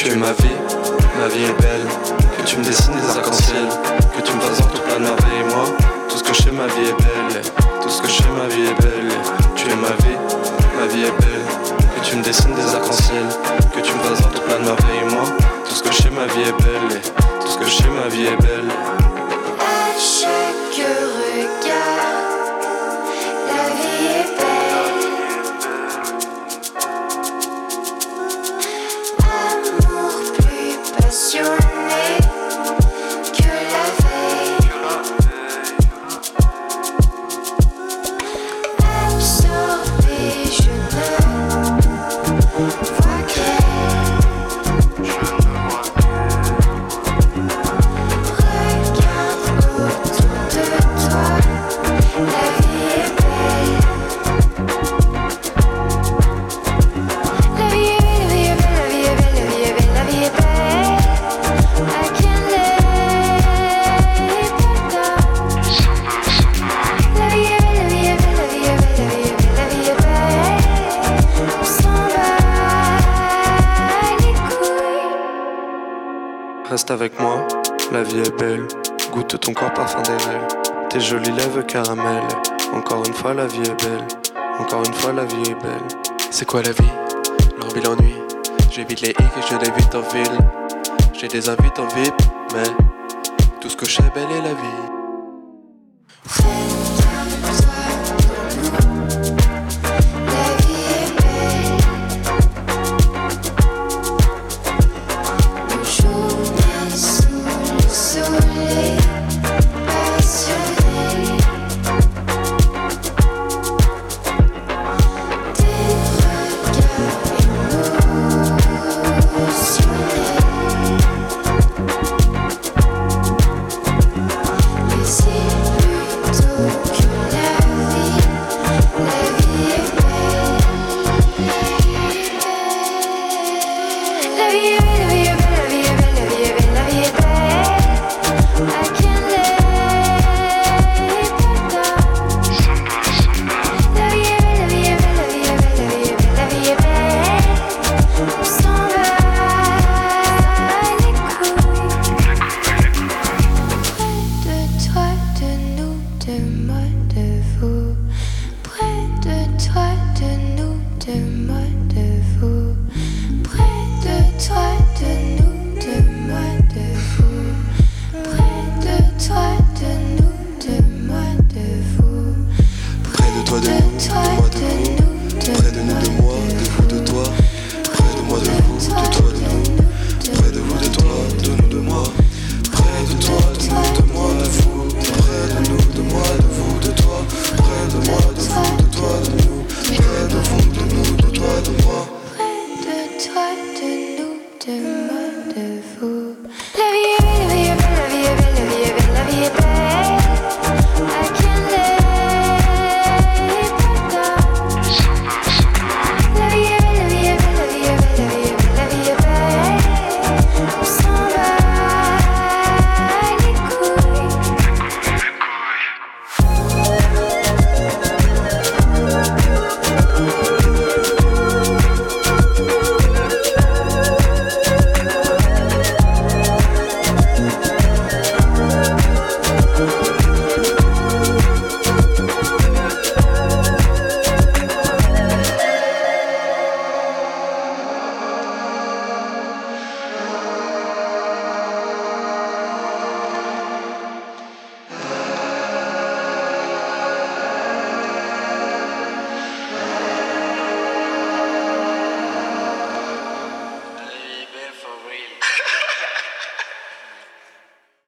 Tu es ma vie est belle. Que tu me dessines des arcs-en-ciel, que tu me fasses en tout plein de merveilles. Et moi, tout ce que je sais, ma vie est belle. Tout ce que je sais, ma vie est belle. Tu es ma vie est belle. Que tu me dessines des arcs-en-ciel, que tu me fasses en tout plein de merveilles. Et moi, tout ce que je sais, ma vie est belle. Tout ce que je sais, ma vie est belle. À chaque regard, la vie est belle. Amour plus passionné que la veille. Absorbé, je ne vois qu'elle. Regarde autour de toi, la vie est belle. La vie est belle, la vie est belle, la vie est belle, la vie est belle, la vie est belle. I can't live without. La vie est belle, la vie est belle, la vie est belle, la vie est belle, la vie est belle. On s'en bat les couilles. Reste avec moi, la vie est belle. Goûte ton corps parfum des rêves. Tes jolies lèvres caramel. Encore une fois la vie est belle. Encore une fois la vie est belle. C'est quoi la vie? L'envie, l'ennui. J'évite les hicks et je l'évite en ville. J'ai des invites en VIP, mais tout ce que je sais belle est la vie.